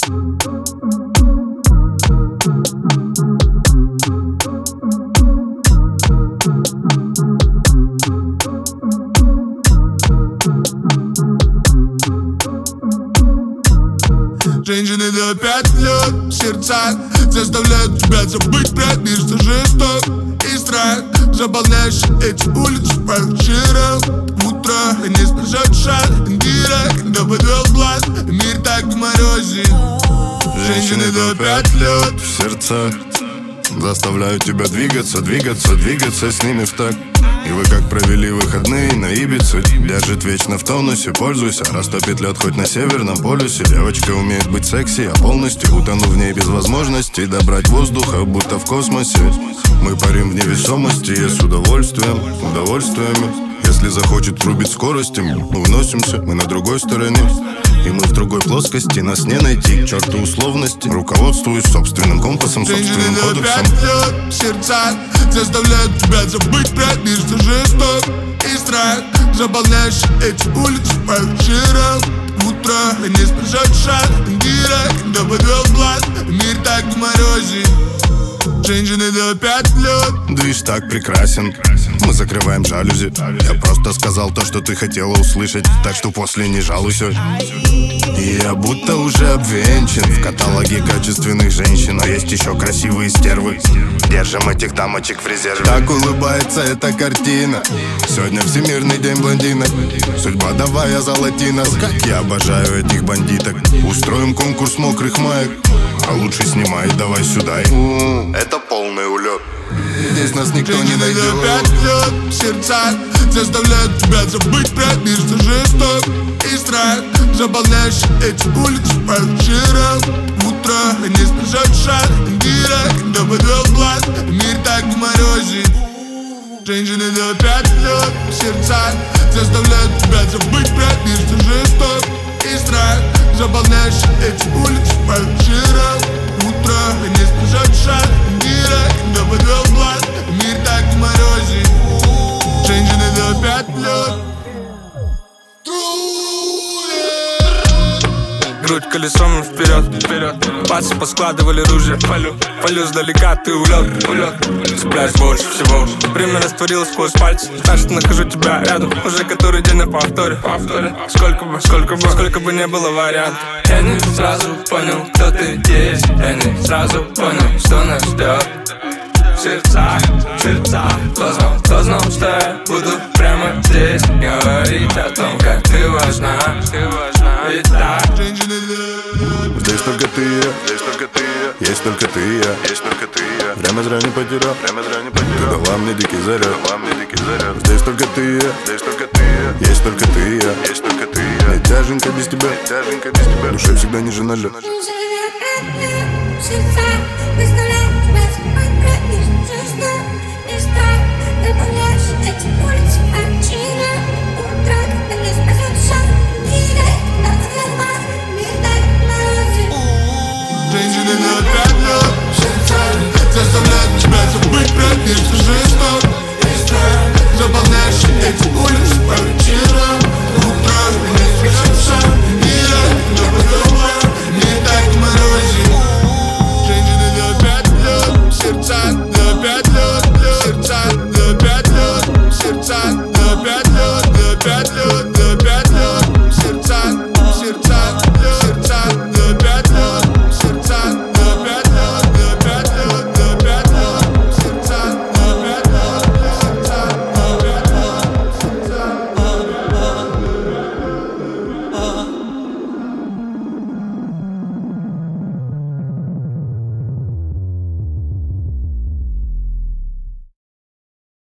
Женщины до 5 лет в сердцах заставляют тебя забыть про мир, что жесток и страх. Заполняешь эти улицы по вечерам, в утро они спешат шаг Индира, когда подвел глаз, мир так в морозе. Женщины до 5 лет в сердцах заставляют тебя двигаться, двигаться, двигаться с ними в такт. И вы как провели выходные на Ибице. Держит вечно в тонусе, пользуйся. Растопит лед хоть на Северном полюсе. Девочка умеет быть секси, я полностью утону в ней без возможности добрать воздуха, будто в космосе. Мы парим в невесомости, и с удовольствием, удовольствиями. Если захочет врубить скорости, мы выносимся, мы на другой стороне. И мы в другой плоскости, нас не найти к черту условности. Руководствуюсь собственным компасом, собственным кодексом. Женщины до 5 лет в сердцах заставляют тебя забыть про мир, что жесток и страх. Заполняешь эти улицы по вечерам, в утро они спешат шаг Индира, когда подвел глаз, мир так в морозе. Женщины до 5 лет. Движ так прекрасен, мы закрываем жалюзи. Я просто сказал то, что ты хотела услышать, так что после не жалуйся. И я будто уже обвенчан в каталоге качественных женщин. А есть еще красивые стервы. Держим этих дамочек в резерве. Так улыбается эта картина. Сегодня всемирный день блондинок. Судьба давай я золотинос. Как я обожаю этих бандиток. Устроим конкурс мокрых маек, а лучше снимай, давай сюда. Это полный улет. Здесь нас никто не найдет. Женщины до 5 лет в сердцах заставляют тебя забыть про мир, что жесток и страх. Заполняешь эти улицы по вечерам, в утро они спешат шаг Индира, когда подвел глаз, мир так в морозе. Женщины до 5 лет в сердцах заставляют тебя забыть про мир, что жесток и страх. Заполняешь эти улицы по вечерам, в утро они спешат шаг Индира, когда подвел глаз, мир так в морозе. Женщины до 5 лет. Грудь колесом вперед, вперед. Пальцы поскладывали ружья. Полю сдалека, ты улет. Цепляюсь больше всего. Время растворилось сквозь пальцы. Значит, нахожу тебя рядом. Уже который день на повторе. Сколько бы не было вариантов. Я не сразу понял, кто ты есть. Я не сразу понял, что нас ждет. Сердца, кто знал, что я буду прямо здесь говорить о том, как ты важна. Ведь так. Здесь только ты и я, здесь только ты и я. Есть только ты и я, есть только ты и я. Время зря не потерял, время зря не потерял. Ты дала мне дикий заряд, Здесь только ты и я, здесь только ты и я. Есть только ты и я, есть только ты и я. Мне тяженько без тебя, тяженько без тебя. Душе всегда ниже ноля. Женщины до 5 лет в сердцах заставляют тебя забыть про мир, что жесток